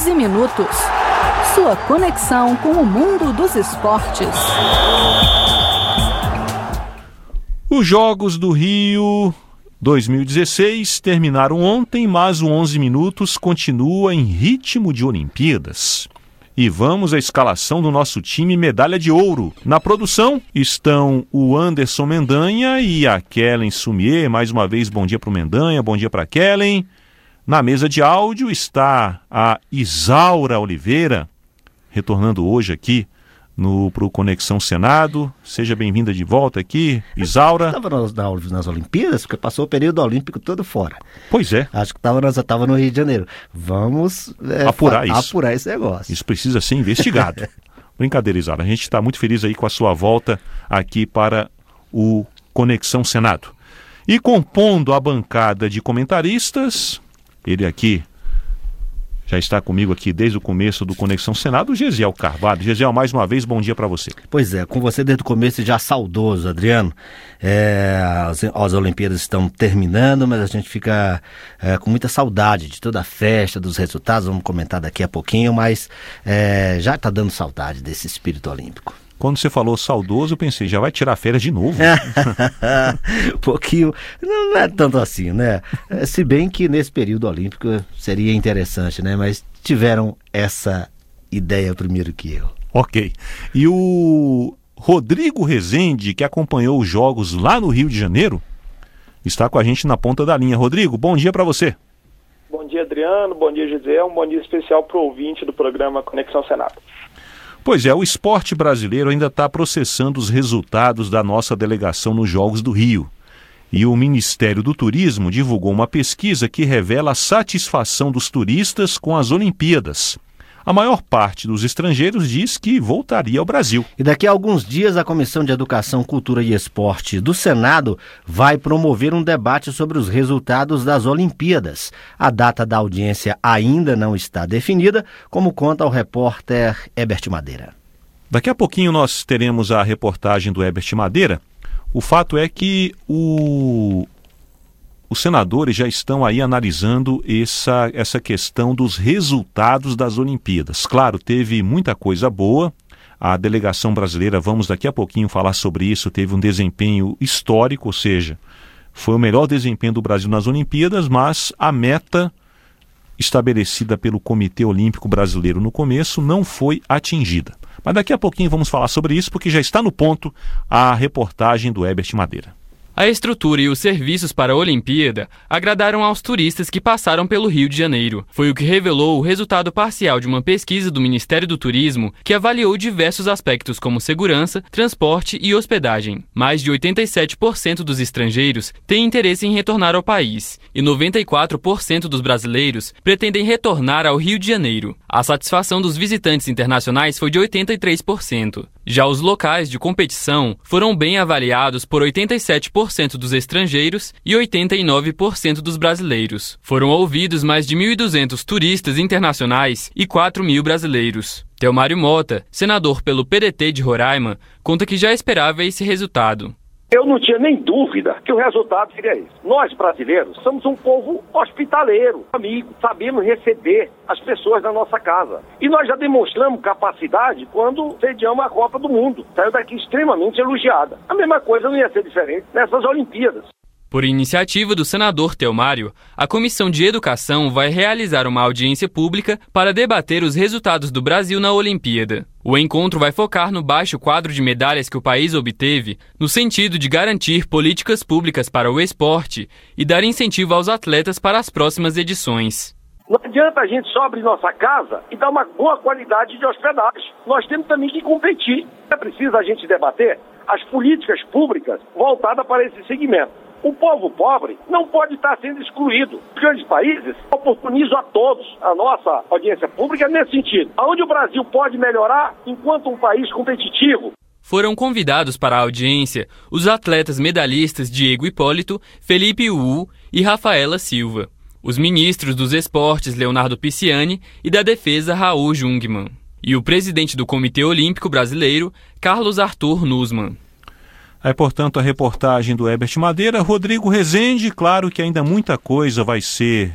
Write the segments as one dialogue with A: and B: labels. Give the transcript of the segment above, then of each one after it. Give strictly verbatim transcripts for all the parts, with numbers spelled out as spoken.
A: onze minutos. Sua conexão com o mundo dos esportes.
B: Os Jogos do Rio dois mil e dezesseis terminaram ontem, mas o onze minutos continua em ritmo de Olimpíadas. E vamos à escalação do nosso time medalha de ouro. Na produção estão o Anderson Mendanha e a Kellen Sumier. Mais uma vez, bom dia para o Mendanha, bom dia para a Kellen. Na mesa de áudio está a Isaura Oliveira, retornando hoje aqui no pro Conexão Senado. Seja bem-vinda de volta aqui, Isaura.
C: Estava nas, nas Olimpíadas, porque passou o período olímpico todo fora.
B: Pois é.
C: Acho que estava no Rio de Janeiro. Vamos é,
B: apurar,
C: fa-
B: isso.
C: apurar esse negócio.
B: Isso precisa ser investigado. Brincadeira, Isaura. A gente está muito feliz aí com a sua volta aqui para o Conexão Senado. E compondo a bancada de comentaristas, ele aqui já está comigo aqui desde o começo do Conexão Senado, o Gesiel Carvalho. Gesiel, mais uma vez, bom dia para você.
C: Pois é, com você desde o começo já saudoso, Adriano. É, as, as Olimpíadas estão terminando, mas a gente fica é, com muita saudade de toda a festa, dos resultados. Vamos comentar daqui a pouquinho, mas é, já está dando saudade desse espírito olímpico.
B: Quando você falou saudoso, eu pensei, já vai tirar férias de novo?
C: Um pouquinho, não é tanto assim, né? Se bem que nesse período olímpico seria interessante, né? Mas tiveram essa ideia primeiro que eu.
B: Ok. E o Rodrigo Rezende, que acompanhou os Jogos lá no Rio de Janeiro, está com a gente na ponta da linha. Rodrigo, bom dia para você.
D: Bom dia, Adriano. Bom dia, Gisele. Um bom dia especial para o ouvinte do programa Conexão Senado.
B: Pois é, o esporte brasileiro ainda está processando os resultados da nossa delegação nos Jogos do Rio. E o Ministério do Turismo divulgou uma pesquisa que revela a satisfação dos turistas com as Olimpíadas. A maior parte dos estrangeiros diz que voltaria ao Brasil.
C: E daqui a alguns dias a Comissão de Educação, Cultura e Esporte do Senado vai promover um debate sobre os resultados das Olimpíadas. A data da audiência ainda não está definida, como conta o repórter Herbert Madeira.
B: Daqui a pouquinho nós teremos a reportagem do Herbert Madeira. O fato é que o... os senadores já estão aí analisando essa, essa questão dos resultados das Olimpíadas. Claro, teve muita coisa boa. A delegação brasileira, vamos daqui a pouquinho falar sobre isso, teve um desempenho histórico, ou seja, foi o melhor desempenho do Brasil nas Olimpíadas, mas a meta estabelecida pelo Comitê Olímpico Brasileiro no começo não foi atingida. Mas daqui a pouquinho vamos falar sobre isso, porque já está no ponto a reportagem do Herbert Madeira.
E: A estrutura e os serviços para a Olimpíada agradaram aos turistas que passaram pelo Rio de Janeiro. Foi o que revelou o resultado parcial de uma pesquisa do Ministério do Turismo que avaliou diversos aspectos como segurança, transporte e hospedagem. Mais de oitenta e sete por cento dos estrangeiros têm interesse em retornar ao país e noventa e quatro por cento dos brasileiros pretendem retornar ao Rio de Janeiro. A satisfação dos visitantes internacionais foi de oitenta e três por cento. Já os locais de competição foram bem avaliados por oitenta e sete por cento dos estrangeiros e oitenta e nove por cento dos brasileiros. Foram ouvidos mais de mil e duzentos turistas internacionais e quatro mil brasileiros. Teomário Mota, senador pelo P D T de Roraima, conta que já esperava esse resultado.
F: Eu não tinha nem dúvida que o resultado seria esse. Nós, brasileiros, somos um povo hospitaleiro, amigo, sabemos receber as pessoas na nossa casa. E nós já demonstramos capacidade quando sediamos a Copa do Mundo. Saiu daqui extremamente elogiada. A mesma coisa não ia ser diferente nessas Olimpíadas.
E: Por iniciativa do senador Teomário, a Comissão de Educação vai realizar uma audiência pública para debater os resultados do Brasil na Olimpíada. O encontro vai focar no baixo quadro de medalhas que o país obteve, no sentido de garantir políticas públicas para o esporte e dar incentivo aos atletas para as próximas edições.
F: Não adianta a gente só abrir nossa casa e dar uma boa qualidade de hospedagem. Nós temos também que competir. É preciso a gente debater as políticas públicas voltadas para esse segmento. O povo pobre não pode estar sendo excluído. Os grandes países oportunizam a todos. A nossa audiência pública é nesse sentido. Onde o Brasil pode melhorar enquanto um país competitivo.
E: Foram convidados para a audiência os atletas medalhistas Diego Hipólito, Felipe Uú e Rafaela Silva. Os ministros dos esportes Leonardo Pisciani e da defesa Raul Jungmann. E o presidente do Comitê Olímpico Brasileiro, Carlos Arthur Nussmann.
B: Aí, portanto, a reportagem do Herbert Madeira. Rodrigo Rezende, claro que ainda muita coisa vai ser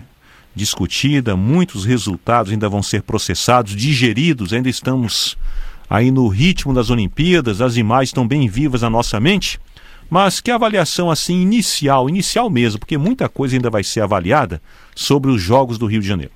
B: discutida, muitos resultados ainda vão ser processados, digeridos, ainda estamos aí no ritmo das Olimpíadas, as imagens estão bem vivas na nossa mente, mas que avaliação assim inicial, inicial mesmo, porque muita coisa ainda vai ser avaliada sobre os Jogos do Rio de Janeiro.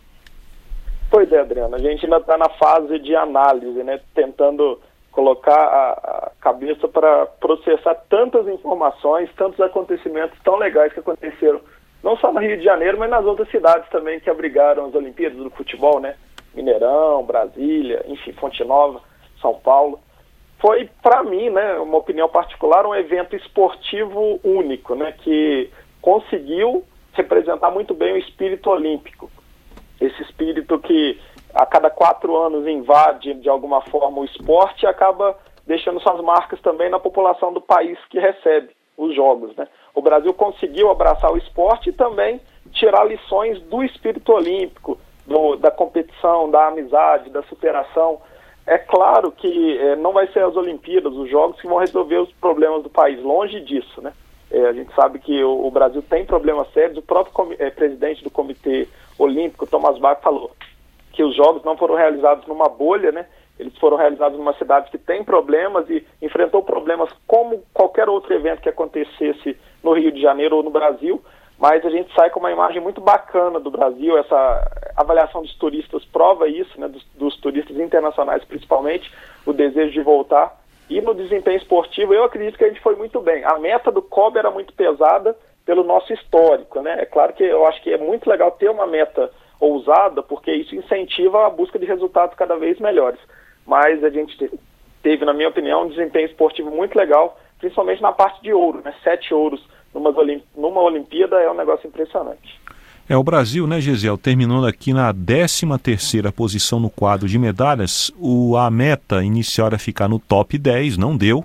D: Pois é, Adriano, a gente ainda está na fase de análise, né, tentando colocar a, a cabeça para processar tantas informações, tantos acontecimentos tão legais que aconteceram, não só no Rio de Janeiro, mas nas outras cidades também que abrigaram as Olimpíadas do futebol, né? Mineirão, Brasília, enfim, Fonte Nova, São Paulo. Foi, para mim, né, uma opinião particular, um evento esportivo único, né, que conseguiu representar muito bem o espírito olímpico. Esse espírito que a cada quatro anos invade de alguma forma o esporte e acaba deixando suas marcas também na população do país que recebe os Jogos, né? O Brasil conseguiu abraçar o esporte e também tirar lições do espírito olímpico, do, da competição, da amizade, da superação. É claro que é, não vai ser as Olimpíadas, os Jogos, que vão resolver os problemas do país, longe disso, né? É, a gente sabe que o, o Brasil tem problemas sérios. O próprio comi- é, presidente do Comitê Olímpico, Thomas Bach, falou que os Jogos não foram realizados numa bolha, né? Eles foram realizados numa cidade que tem problemas e enfrentou problemas como qualquer outro evento que acontecesse no Rio de Janeiro ou no Brasil, mas a gente sai com uma imagem muito bacana do Brasil. Essa avaliação dos turistas prova isso, né? Dos, dos turistas internacionais principalmente, o desejo de voltar. E no desempenho esportivo, eu acredito que a gente foi muito bem. A meta do C O B era muito pesada pelo nosso histórico, né? É claro que eu acho que é muito legal ter uma meta ousada, porque isso incentiva a busca de resultados cada vez melhores. Mas a gente teve, na minha opinião, um desempenho esportivo muito legal, principalmente na parte de ouro, né? Sete ouros numa, numa Olimpíada é um negócio impressionante.
B: É, o Brasil, né, Gesiel, terminando aqui na décima terceira posição no quadro de medalhas. O, a meta inicial era ficar no top dez, não deu.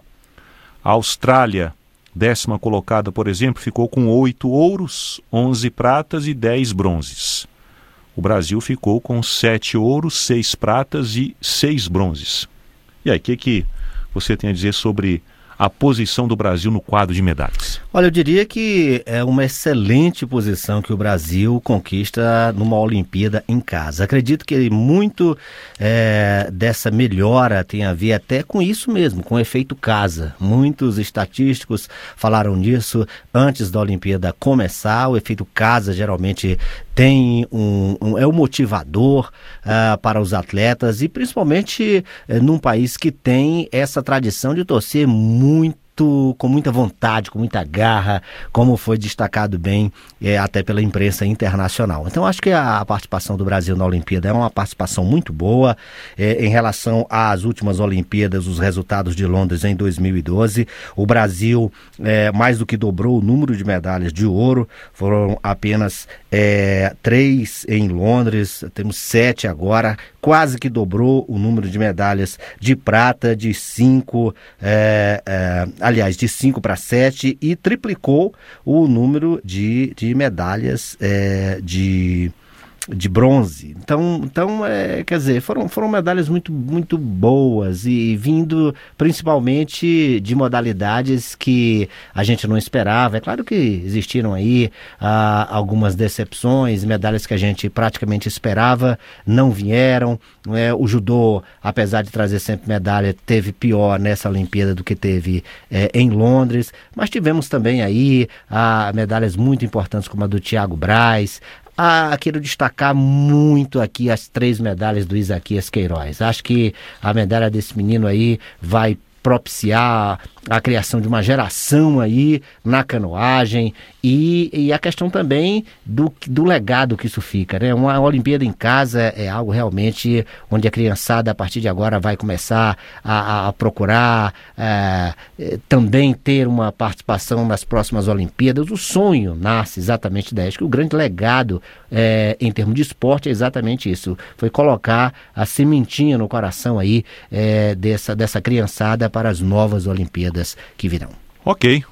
B: A Austrália, décima colocada, por exemplo, ficou com oito ouros, onze pratas e dez bronzes. O Brasil ficou com sete ouros, seis pratas e seis bronzes. E aí, o que, que você tem a dizer sobre a posição do Brasil no quadro de medalhas?
C: Olha, eu diria que é uma excelente posição que o Brasil conquista numa Olimpíada em casa. Acredito que muito é, dessa melhora tem a ver até com isso mesmo, com o efeito casa. Muitos estatísticos falaram nisso antes da Olimpíada começar. O efeito casa geralmente tem um, um é um motivador uh, para os atletas, e principalmente uh, num país que tem essa tradição de torcer muito, com muita vontade, com muita garra, como foi destacado bem é, até pela imprensa internacional. Então acho que a participação do Brasil na Olimpíada é uma participação muito boa. É, em relação às últimas Olimpíadas, os resultados de Londres em dois mil e doze, o Brasil é, mais do que dobrou o número de medalhas de ouro. Foram apenas é, três em Londres, temos sete agora, quase que dobrou o número de medalhas de prata, de cinco é, é, aliás, de cinco para sete, e triplicou o número de, de medalhas é, de, de bronze. Então, então é, quer dizer, foram, foram medalhas muito, muito boas, e vindo principalmente de modalidades que a gente não esperava. É claro que existiram aí ah, algumas decepções, medalhas que a gente praticamente esperava não vieram. É, o judô, apesar de trazer sempre medalha, teve pior nessa Olimpíada do que teve é, em Londres, mas tivemos também aí ah, medalhas muito importantes como a do Thiago Braz. Ah, quero destacar muito aqui as três medalhas do Isaquias Queiroz. Acho que a medalha desse menino aí vai propiciar a criação de uma geração aí na canoagem, e, e a questão também do, do legado que isso fica, né? Uma Olimpíada em casa é algo realmente onde a criançada a partir de agora vai começar a, a procurar é, também ter uma participação nas próximas Olimpíadas. O sonho nasce exatamente daí. Acho que o grande legado é, em termos de esporte é exatamente isso, foi colocar a sementinha no coração aí é, dessa, dessa criançada para as novas Olimpíadas que virão.
B: Ok.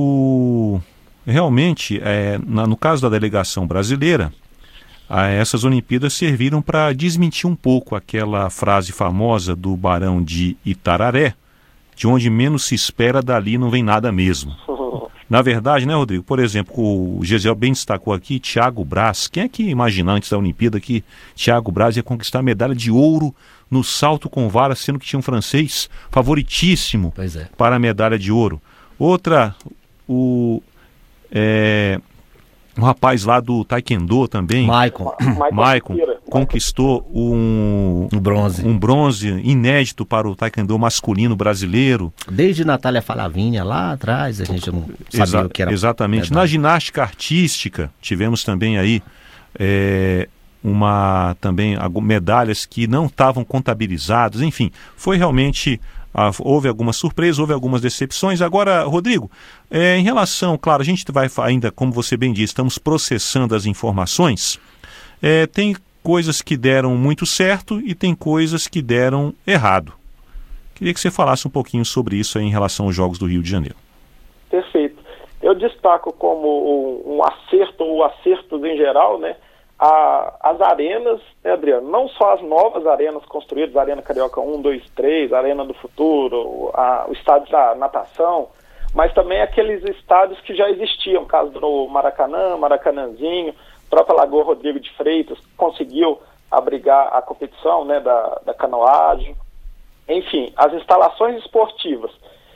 B: O... Realmente, é, na, no caso da delegação brasileira, a, essas Olimpíadas serviram para desmentir um pouco aquela frase famosa do Barão de Itararé, de onde menos se espera, dali não vem nada mesmo. Na verdade, né, Rodrigo? Por exemplo, o Gesiel bem destacou aqui, Thiago Braz. Quem é que imagina antes da Olimpíada que Thiago Braz ia conquistar a medalha de ouro no salto com vara, sendo que tinha um francês favoritíssimo
C: Pois é.
B: para a medalha de ouro? Outra, o, é, o rapaz lá do Taekwondo também,
C: Maicon,
B: Maicon, conquistou um,
C: um bronze.
B: um bronze inédito para o Taekwondo masculino brasileiro.
C: Desde Natália Falavinha lá atrás, a gente não sabia
B: Exa-
C: o que era.
B: Exatamente.
C: medalha.
B: Na ginástica artística, tivemos também aí é, uma, também algu- medalhas que não estavam contabilizadas. Enfim, foi realmente... Ah, houve algumas surpresas, houve algumas decepções. Agora, Rodrigo, é, em relação, claro, a gente vai ainda, como você bem disse, estamos processando as informações. É, tem coisas que deram muito certo e tem coisas que deram errado. Queria que você falasse um pouquinho sobre isso aí em relação aos Jogos do Rio de Janeiro.
D: Perfeito. Eu destaco como um, um acerto ou acertos em geral, né? A, as arenas, né, Adriano? Não só as novas arenas construídas, a Arena Carioca um, dois, três, a Arena do Futuro, a, o estádio da natação, mas também aqueles estádios que já existiam, caso do Maracanã, Maracanãzinho, a própria Lagoa Rodrigo de Freitas conseguiu abrigar a competição, né, da, da canoagem, enfim, as instalações esportivas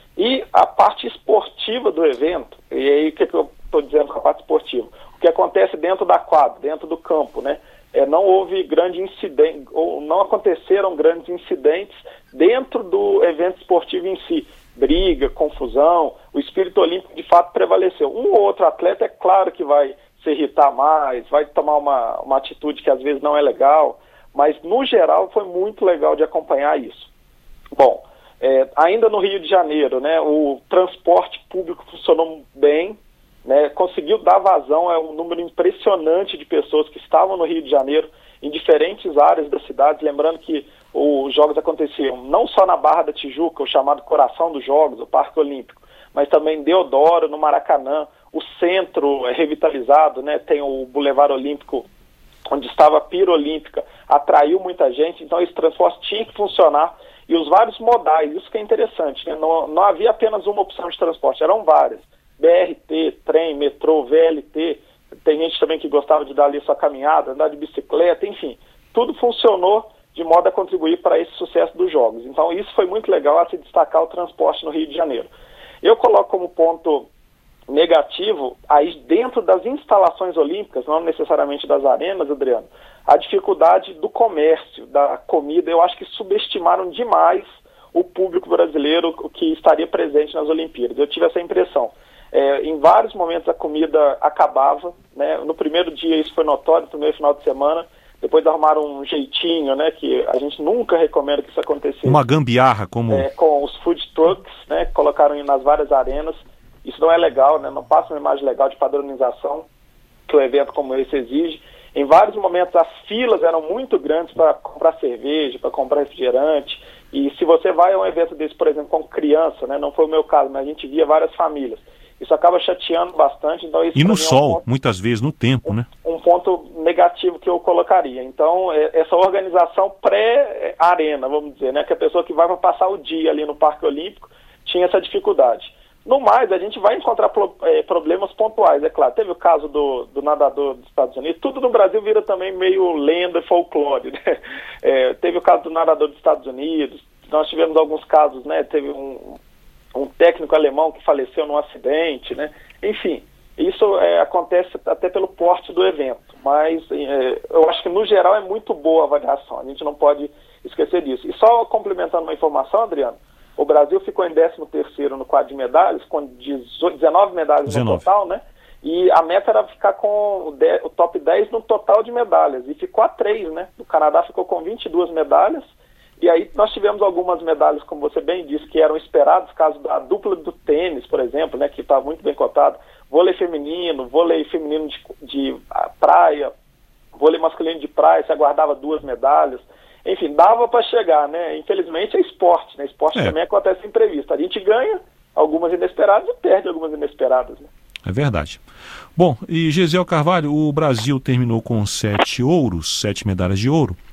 D: e a parte esportiva do evento. E aí o que, que eu estou dizendo com a parte esportiva? O que acontece dentro da quadra, dentro do campo, né? É, não houve grande incidente, ou não aconteceram grandes incidentes dentro do evento esportivo em si. Briga, confusão, o espírito olímpico de fato prevaleceu. Um ou outro atleta é claro que vai se irritar mais, vai tomar uma, uma atitude que às vezes não é legal, mas no geral foi muito legal de acompanhar isso. Bom, é, ainda no Rio de Janeiro, né, o transporte público funcionou bem, né, conseguiu dar vazão a um número impressionante de pessoas que estavam no Rio de Janeiro, em diferentes áreas da cidade, lembrando que os Jogos aconteciam não só na Barra da Tijuca, o chamado coração dos Jogos, o Parque Olímpico, mas também em Deodoro, no Maracanã, o centro é revitalizado, né, tem o Boulevard Olímpico, onde estava a Pira Olímpica, atraiu muita gente, então esse transporte tinha que funcionar, e os vários modais, isso que é interessante, né, não, não havia apenas uma opção de transporte, eram várias. B R T, trem, metrô, V L T, tem gente também que gostava de dar ali sua caminhada, andar de bicicleta, enfim, tudo funcionou de modo a contribuir para esse sucesso dos Jogos. Então isso foi muito legal a se destacar o transporte no Rio de Janeiro. Eu coloco como ponto negativo, aí dentro das instalações olímpicas, não necessariamente das arenas, Adriano, a dificuldade do comércio, da comida. Eu acho que subestimaram demais o público brasileiro que estaria presente nas Olimpíadas. Eu tive essa impressão. É, em vários momentos a comida acabava, né? No primeiro dia isso foi notório, no primeiro final de semana, depois arrumaram um jeitinho, né, que a gente nunca recomenda que isso aconteça.
B: Uma gambiarra, como...
D: É, com os food trucks, né, que colocaram nas várias arenas. Isso não é legal, né, não passa uma imagem legal de padronização que um evento como esse exige. Em vários momentos as filas eram muito grandes para comprar cerveja, para comprar refrigerante. E se você vai a um evento desse, por exemplo, com criança, né, não foi o meu caso, mas a gente via várias famílias. Isso acaba chateando bastante. Então isso
B: e no
D: é um
B: sol,
D: ponto,
B: muitas vezes, no tempo,
D: um,
B: né?
D: Um ponto negativo que eu colocaria. Então, é, essa organização pré-arena, vamos dizer, né? Que a pessoa que vai para passar o dia ali no Parque Olímpico tinha essa dificuldade. No mais, a gente vai encontrar pro, é, problemas pontuais, é claro. Teve o caso do, do nadador dos Estados Unidos. Tudo no Brasil vira também meio lenda e folclore, né? É, teve o caso do nadador dos Estados Unidos. Nós tivemos alguns casos, né? Teve um... um técnico alemão que faleceu num acidente, né? Enfim, isso é, acontece até pelo porte do evento, mas é, eu acho que no geral é muito boa a avaliação, a gente não pode esquecer disso. E só complementando uma informação, Adriano, o Brasil ficou em décimo terceiro no quadro de medalhas, com dezenove medalhas dezenove. No total, né? E a meta era ficar com o, de, o top dez no total de medalhas, e ficou a três, né? O Canadá ficou com vinte e duas medalhas. E aí nós tivemos algumas medalhas, como você bem disse, que eram esperadas, caso da dupla do tênis, por exemplo, né, que está muito bem cotado, vôlei feminino, vôlei feminino de, de praia, vôlei masculino de praia, se aguardava duas medalhas. Enfim, dava para chegar, né? Infelizmente é esporte, né? Esporte é. Também acontece imprevisto. A gente ganha algumas inesperadas e perde algumas inesperadas, né?
B: É verdade. Bom, e Gesiel Carvalho, o Brasil terminou com sete ouros, sete medalhas de ouro.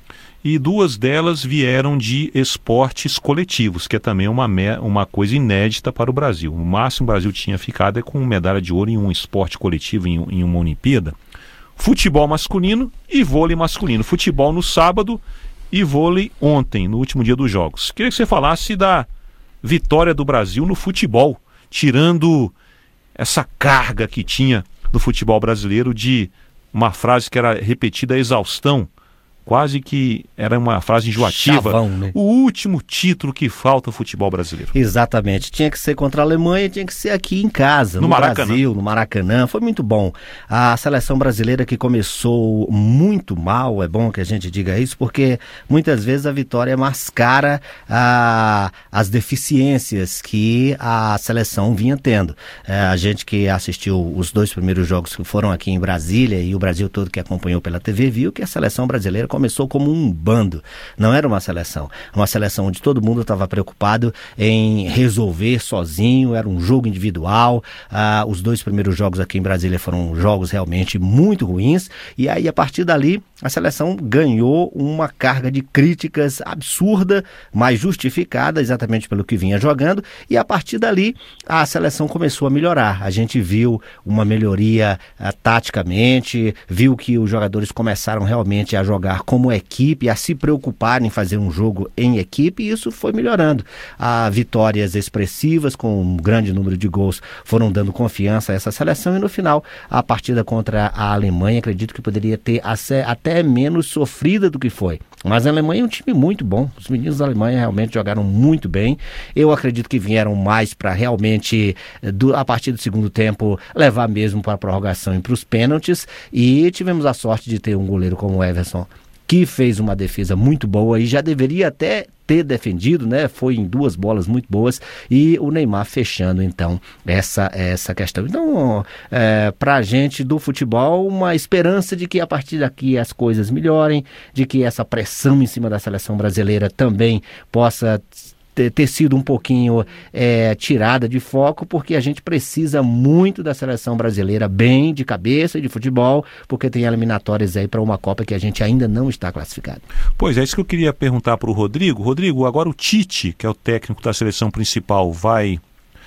B: e duas delas vieram de esportes coletivos, que é também uma, uma coisa inédita para o Brasil. O máximo que o Brasil tinha ficado é com medalha de ouro em um esporte coletivo, em, em uma Olimpíada. Futebol masculino e vôlei masculino. Futebol no sábado e vôlei ontem, no último dia dos Jogos. Queria que você falasse da vitória do Brasil no futebol, tirando essa carga que tinha no futebol brasileiro de uma frase que era repetida a exaustão, quase que era uma frase enjoativa.
C: Chavão, né?
B: O último título que falta ao futebol brasileiro.
C: Exatamente. Tinha que ser contra a Alemanha, tinha que ser aqui em casa,
B: no,
C: no
B: Maracanã.
C: Brasil, no Maracanã. Foi muito bom. A seleção brasileira que começou muito mal, é bom que a gente diga isso, porque muitas vezes a vitória mascara a, as deficiências que a seleção vinha tendo. É, a gente que assistiu os dois primeiros jogos que foram aqui em Brasília e o Brasil todo que acompanhou pela T V viu que a seleção brasileira começou como um bando, não era uma seleção, uma seleção onde todo mundo estava preocupado em resolver sozinho, era um jogo individual. Ah, os dois primeiros jogos aqui em Brasília foram jogos realmente muito ruins, e aí a partir dali a seleção ganhou uma carga de críticas absurda, mas justificada exatamente pelo que vinha jogando, e a partir dali a seleção começou a melhorar. A gente viu uma melhoria ah, taticamente, viu que os jogadores começaram realmente a jogar como equipe, a se preocupar em fazer um jogo em equipe, e isso foi melhorando. Há vitórias expressivas com um grande número de gols foram dando confiança a essa seleção, e no final a partida contra a Alemanha acredito que poderia ter até menos sofrida do que foi, mas a Alemanha é um time muito bom, os meninos da Alemanha realmente jogaram muito bem. Eu acredito que vieram mais para realmente do, a partir do segundo tempo levar mesmo para a prorrogação e para os pênaltis, e tivemos a sorte de ter um goleiro como o Everson, que fez uma defesa muito boa e já deveria até ter defendido, né? Foi em duas bolas muito boas, e o Neymar fechando então essa, essa questão. Então, é, pra gente do futebol, uma esperança de que a partir daqui as coisas melhorem, de que essa pressão em cima da seleção brasileira também possa ter sido um pouquinho é, tirada de foco, porque a gente precisa muito da seleção brasileira bem de cabeça e de futebol, porque tem eliminatórias aí para uma Copa que a gente ainda não está classificado.
B: Pois é, isso que eu queria perguntar para o Rodrigo. Rodrigo, agora o Tite, que é o técnico da seleção principal, vai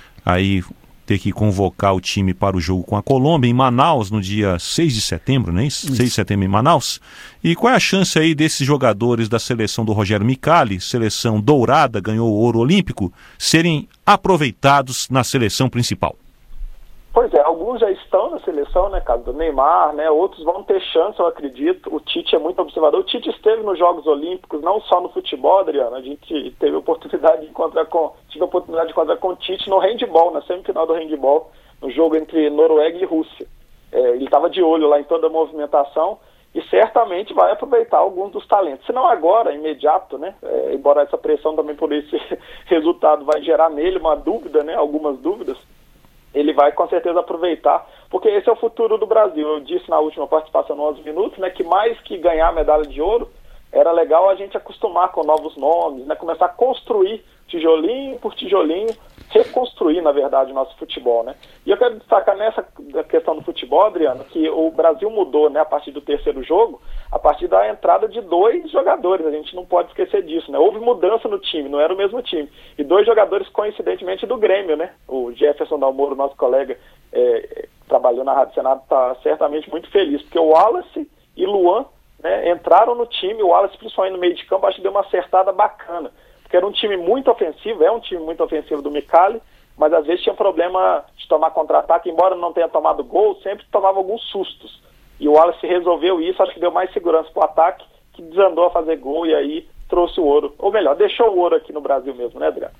B: aí ter que convocar o time para o jogo com a Colômbia em Manaus no dia seis de setembro, não é isso? isso. seis de setembro em Manaus. E qual é a chance aí desses jogadores da seleção do Rogério Micali, seleção dourada, ganhou o ouro olímpico, serem aproveitados na seleção principal?
D: Pois é, alguns já estão na seleção, né, caso do Neymar, né, outros vão ter chance, eu acredito. O Tite é muito observador. O Tite esteve nos Jogos Olímpicos, não só no futebol, Adriano, a gente teve a oportunidade de encontrar com, tive a oportunidade de encontrar com o Tite no handball, na semifinal do handball, no jogo entre Noruega e Rússia. É, ele estava de olho lá em toda a movimentação e certamente vai aproveitar alguns dos talentos. Se não agora, imediato, né, é, embora essa pressão também por esse resultado vai gerar nele uma dúvida, né, algumas dúvidas, ele vai com certeza aproveitar, porque esse é o futuro do Brasil. Eu disse na última participação, no onze minutos, né, que mais que ganhar a medalha de ouro, era legal a gente acostumar com novos nomes, né, começar a construir tijolinho por tijolinho, reconstruir, na verdade, o nosso futebol, né? E eu quero destacar nessa questão do futebol, Adriano, que o Brasil mudou, né, a partir do terceiro jogo, a partir da entrada de dois jogadores, a gente não pode esquecer disso, né? Houve mudança no time, não era o mesmo time. E dois jogadores, coincidentemente, do Grêmio, né? O Jefferson Dalmoro, nosso colega, é, trabalhou na Rádio Senado, está certamente muito feliz, porque o Wallace e Luan, né, entraram no time, o Wallace, principalmente no meio de campo, acho que deu uma acertada bacana, porque era um time muito ofensivo, é um time muito ofensivo do Micali, mas às vezes tinha problema de tomar contra-ataque, embora não tenha tomado gol, sempre tomava alguns sustos. E o Wallace resolveu isso, acho que deu mais segurança para o ataque, que desandou a fazer gol e aí trouxe o ouro. Ou melhor, deixou o ouro aqui no Brasil mesmo, né, Adriano?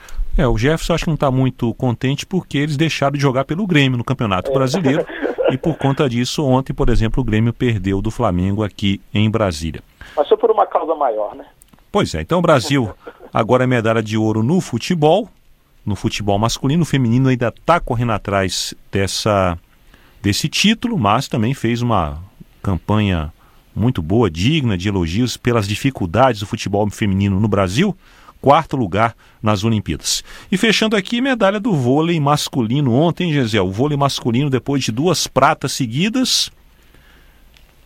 B: É, o Jefferson acho que não está muito contente porque eles deixaram de jogar pelo Grêmio no Campeonato é. Brasileiro. E por conta disso, ontem, por exemplo, o Grêmio perdeu do Flamengo aqui em Brasília.
D: Mas foi por uma causa maior, né?
B: Pois é, então o Brasil agora é medalha de ouro no futebol, no futebol masculino. O feminino ainda está correndo atrás dessa, desse título, mas também fez uma campanha muito boa, digna de elogios pelas dificuldades do futebol feminino no Brasil. Quarto lugar nas Olimpíadas. E fechando aqui, medalha do vôlei masculino ontem, Gisele. O vôlei masculino, depois de duas pratas seguidas,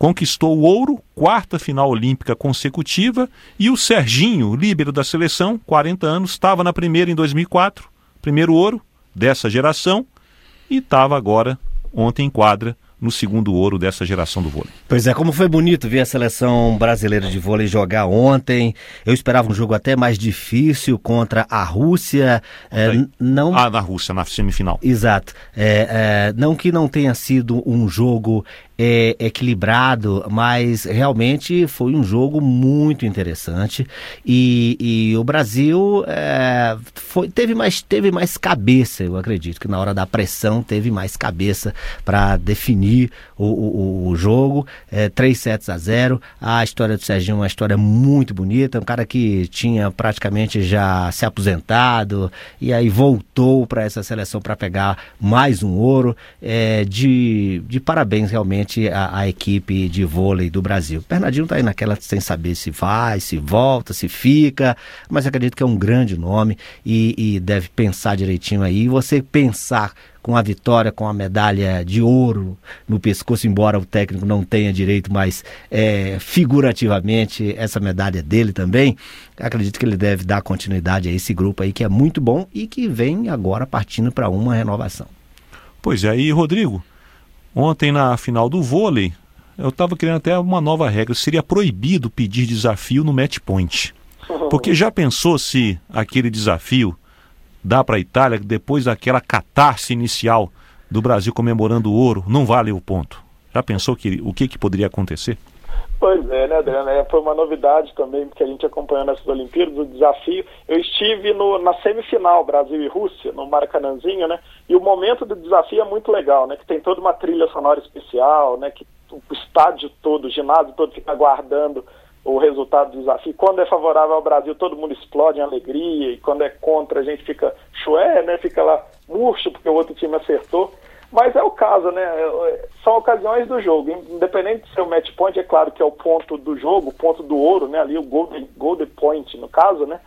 B: conquistou o ouro, quarta final olímpica consecutiva, e o Serginho, líbero da seleção, quarenta anos, estava na primeira em dois mil e quatro, primeiro ouro dessa geração, e estava agora, ontem em quadra, no segundo ouro dessa geração do vôlei.
C: Pois é, como foi bonito ver a seleção brasileira de vôlei jogar ontem. Eu esperava um jogo até mais difícil contra a Rússia. É, não...
B: Ah, na Rússia, na semifinal.
C: Exato. É, é, não que não tenha sido um jogo é, equilibrado, mas realmente foi um jogo muito interessante. E, e o Brasil é, foi, teve, mais, teve mais cabeça, eu acredito, que na hora da pressão teve mais cabeça para definir O, o, o jogo, é, três sets a zero. A história do Serginho é uma história muito bonita, um cara que tinha praticamente já se aposentado e aí voltou para essa seleção para pegar mais um ouro. É, de, de parabéns realmente à, à equipe de vôlei do Brasil. O Bernardinho está aí naquela sem saber se vai, se volta, se fica, mas acredito que é um grande nome e, e deve pensar direitinho aí. E você pensar com a vitória, com a medalha de ouro no pescoço, embora o técnico não tenha direito, mas é, figurativamente essa medalha é dele também, acredito que ele deve dar continuidade a esse grupo aí que é muito bom e que vem agora partindo para uma renovação.
B: Pois é, e Rodrigo, ontem na final do vôlei, eu estava querendo até uma nova regra, seria proibido pedir desafio no match point, porque já pensou se aquele desafio dá para a Itália, depois daquela catarse inicial do Brasil comemorando o ouro, não vale o ponto? Já pensou que, o que, que poderia acontecer?
D: Pois é, né, Adriano? É, foi uma novidade também, porque a gente acompanhou nessas Olimpíadas, o desafio. Eu estive no, na semifinal, Brasil e Rússia, no Maracanãzinho, né? E o momento do desafio é muito legal, né? Que tem toda uma trilha sonora especial, né? Que o estádio todo, o ginásio todo fica aguardando o resultado do desafio. Quando é favorável ao Brasil, todo mundo explode em alegria, e quando é contra, a gente fica chué, né? Fica lá murcho, porque o outro time acertou. Mas é o caso, né? São ocasiões do jogo. Independente de ser o match point, é claro que é o ponto do jogo, o ponto do ouro, né? Ali o golden, golden point, no caso, né?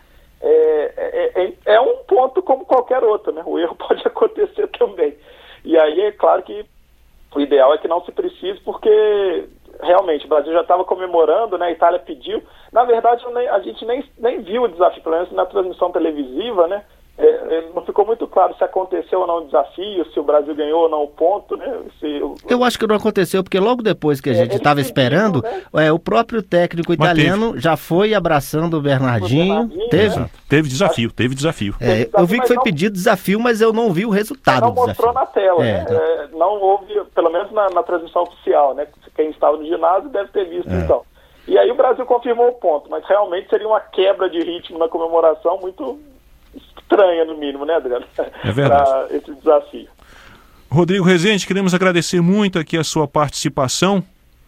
D: É, é, é um ponto como qualquer outro, né? O erro pode acontecer também. E aí é claro que o ideal é que não se precise, porque realmente o Brasil já estava comemorando, né? A Itália pediu. Na verdade, a gente nem, nem viu o desafio, pelo menos na transmissão televisiva, né? É, não ficou muito claro se aconteceu ou não o desafio, se o Brasil ganhou ou não o ponto, né? Se,
C: eu acho que não aconteceu, porque logo depois que a gente estava é, esperando, né? é, o próprio técnico italiano teve. já foi abraçando o Bernardinho. O Bernardinho
B: teve, né? teve desafio, teve desafio.
C: É, teve desafio eu vi que foi não, pedido desafio, mas eu não vi o resultado
D: não
C: do desafio.
D: Não mostrou na tela,
C: é,
D: né? É, não houve, pelo menos na, na transmissão oficial, né? Quem estava no ginásio deve ter visto, é. então. E aí o Brasil confirmou o ponto, mas realmente seria uma quebra de ritmo na comemoração muito estranha, no mínimo, né, Adriano?
B: É verdade.
D: Para esse desafio.
B: Rodrigo Rezende, queremos agradecer muito aqui a sua participação.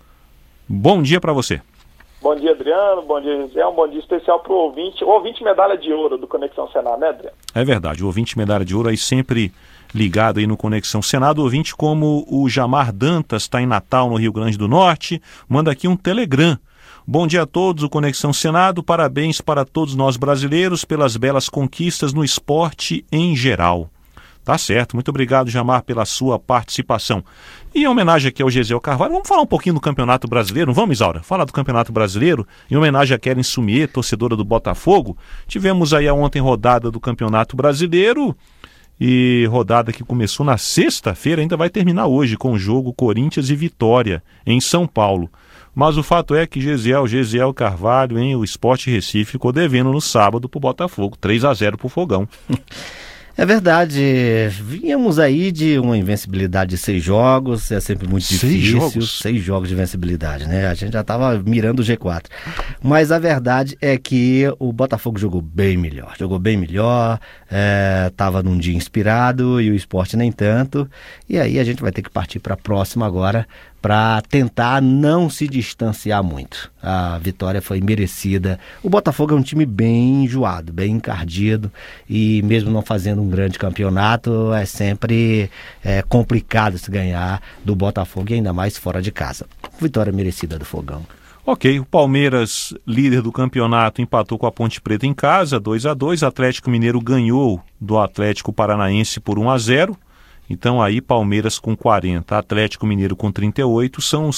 B: Bom dia para você.
D: Bom dia, Adriano. Bom dia, José. Um bom dia especial para o ouvinte. O ouvinte medalha de ouro do Conexão Senado, né, Adriano?
B: É verdade. O ouvinte medalha de ouro aí sempre ligado aí no Conexão Senado. O ouvinte como o Jamar Dantas está em Natal, no Rio Grande do Norte. Manda aqui um telegram. Bom dia a todos, o Conexão Senado, parabéns para todos nós brasileiros pelas belas conquistas no esporte em geral. Tá certo, muito obrigado, Jamar, pela sua participação. E em homenagem aqui ao Gesiel Carvalho, vamos falar um pouquinho do Campeonato Brasileiro, não vamos, Isaura? Falar do Campeonato Brasileiro, em homenagem a Keren Sumier, torcedora do Botafogo. Tivemos aí a ontem rodada do Campeonato Brasileiro, e rodada que começou na sexta-feira, ainda vai terminar hoje com o jogo Corinthians e Vitória, em São Paulo. Mas o fato é que Gesiel, Gesiel Carvalho, hein, o Sport Recife ficou devendo no sábado pro Botafogo, três a zero pro Fogão.
C: É verdade, vínhamos aí de uma invencibilidade de seis jogos, é sempre muito
B: seis
C: difícil,
B: jogos?
C: seis jogos de invencibilidade, né? A gente já estava mirando o G quatro. Mas a verdade é que o Botafogo jogou bem melhor, jogou bem melhor, estava é, num dia inspirado e o Sport nem tanto. E aí a gente vai ter que partir para a próxima agora, para tentar não se distanciar muito. A vitória foi merecida. O Botafogo é um time bem enjoado, bem encardido, e mesmo não fazendo um grande campeonato, é sempre é, complicado se ganhar do Botafogo, e ainda mais fora de casa. Vitória merecida do Fogão.
B: Ok, o Palmeiras, líder do campeonato, empatou com a Ponte Preta em casa, dois a dois. Atlético Mineiro ganhou do Atlético Paranaense por um a zero. Então aí Palmeiras com quarenta, Atlético Mineiro com trinta e oito, são os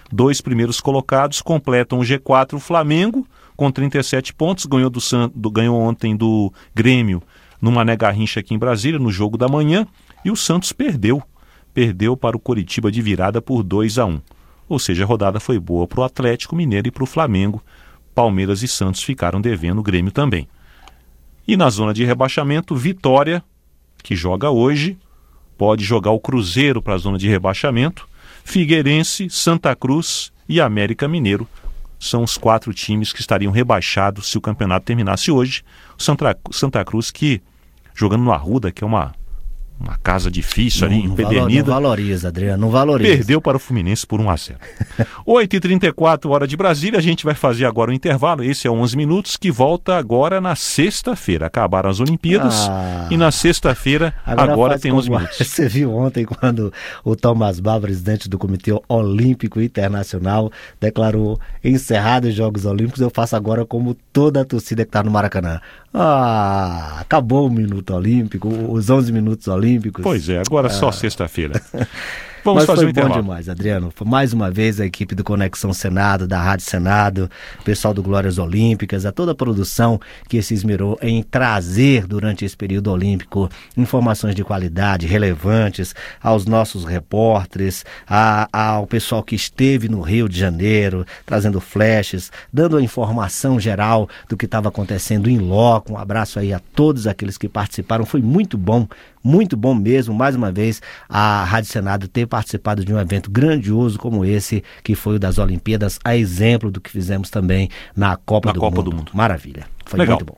B: dois primeiros colocados completam o G quatro. O Flamengo, com trinta e sete pontos, ganhou, do, do, ganhou ontem do Grêmio no Mané Garrincha aqui em Brasília, no jogo da manhã, e o Santos perdeu. Perdeu para o Coritiba de virada por dois a um. Ou seja, a rodada foi boa para o Atlético Mineiro e para o Flamengo. Palmeiras e Santos ficaram devendo, o Grêmio também. E na zona de rebaixamento, Vitória, que joga hoje, pode jogar o Cruzeiro para a zona de rebaixamento. Figueirense, Santa Cruz e América Mineiro são os quatro times que estariam rebaixados se o campeonato terminasse hoje. Santa, Santa Cruz, que jogando no Arruda, que é uma, uma casa difícil ali,
C: não,
B: empedernida.
C: Não valoriza, Adriano, não valoriza.
B: Perdeu para o Fluminense por um a zero. oito e trinta e quatro, hora de Brasília. A gente vai fazer agora o intervalo. Esse é onze minutos, que volta agora na sexta-feira. Acabaram as Olimpíadas ah, e na sexta-feira agora, agora tem onze minutos.
C: Você viu ontem quando o Thomas Bach, presidente do Comitê Olímpico Internacional, declarou encerrados os Jogos Olímpicos. Eu faço agora como toda a torcida que está no Maracanã. Ah, acabou o minuto olímpico, os onze minutos olímpicos.
B: Pois é, agora ah. só sexta-feira. Vamos
C: Mas
B: fazer
C: foi
B: um intervalo.
C: bom demais, Adriano. Mais uma vez a equipe do Conexão Senado, da Rádio Senado, o pessoal do Glórias Olímpicas, a toda a produção que se esmerou em trazer durante esse período olímpico informações de qualidade, relevantes aos nossos repórteres, a, ao pessoal que esteve no Rio de Janeiro, trazendo flashes, dando a informação geral do que estava acontecendo em loco. Um abraço aí a todos aqueles que participaram. Foi muito bom, muito bom mesmo, mais uma vez, a Rádio Senado ter participado de um evento grandioso como esse, que foi o das Olimpíadas, a exemplo do que fizemos também na Copa,
B: na
C: do,
B: Copa
C: Mundo.
B: do Mundo.
C: Maravilha, foi
B: Legal.
C: Muito bom.